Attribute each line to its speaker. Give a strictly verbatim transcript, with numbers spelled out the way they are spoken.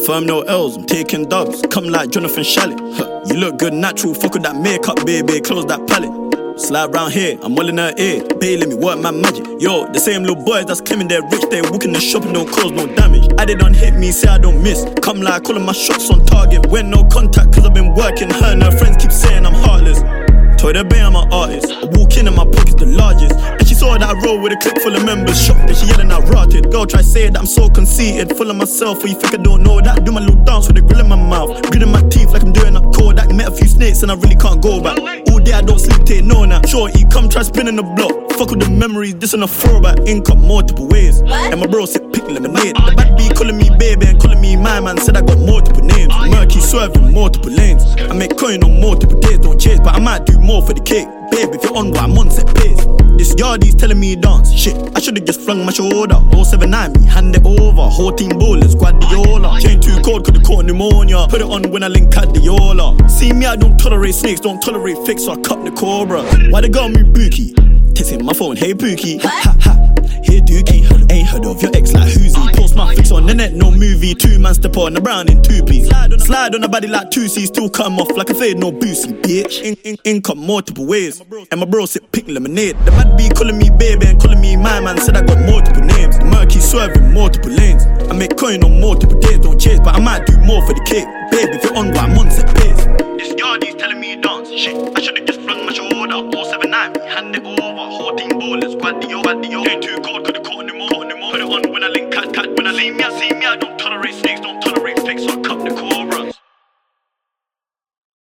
Speaker 1: Confirm no L's, I'm taking dubs. Come like Jonathan Shalit. Huh. You look good natural, fuck with that makeup, baby. Close that palette. Slide round here, I'm all in her ear. Babe, let me work my magic. Yo, the same little boys that's claiming they're rich, they walking the shop and don't cause no damage. I did hit me, say I don't miss. Come like calling my shots on target. When no contact, cause I've been working. Her and her friends keep saying I'm heartless. Toy the bay, I'm an artist. I walk in and my pocket's the largest. And she saw that I roll with a clip full of members. Shocked that she yelling out rotted. Girl try say that I'm so conceited, full of myself. Or you think I don't know that? I do my little dance with a grill in my mouth, gritting my teeth like I'm doing a Kodak. Met a few snakes and I really can't go back. All day I don't sleep, take no nap. Shorty, come try spinning the block. Fuck with the memories, this on a throwback. Income multiple ways. And my bro sit pick lemonade. The bad B calling me baby and calling me my man. Said I got multiple names. Murky swerving multiple lanes. I make coin on multiple days, don't chase, but I might do more for the cake. Babe, if you're on what I'm on, set pace. This yardie's telling me dance. Shit, I should've just flung my shoulder. oh seven nine me, hand it over. Whole team bowlers, Guardiola. Chain too cold, could've caught pneumonia. Put it on when I link Adiola. See me, I don't tolerate snakes, don't tolerate fakes, so I cup the cobra. Why they got me bookie? Texting my phone, hey Pookie. Ha ha ha. Hey Dookie, ain't heard of your ex like Hoosie. Post my fix on the net, no movie. Two man step on the brown in two piece. Slide on the body like two C, still come off like a fade, no boosie, bitch. In, in, income multiple ways, and my bro sit pick lemonade. The bad B calling me baby and calling me my man. Said I got multiple names. The murky swerving multiple lanes. I make coin on multiple days, don't chase, but I might do more for the cake. Babe, if you're on what I'm on, set pace. This yardie's telling me dance. Shit, I should've just flung my shoulder. oh seven nine me, hand it over. Whole team bowlers, Guardiola, Guardiola. Ain't too cold, could've caught him more. Put it on when I link cat cat. When I see me, I see me. I don't tolerate snakes, don't tolerate fakes, so I cup the cobras.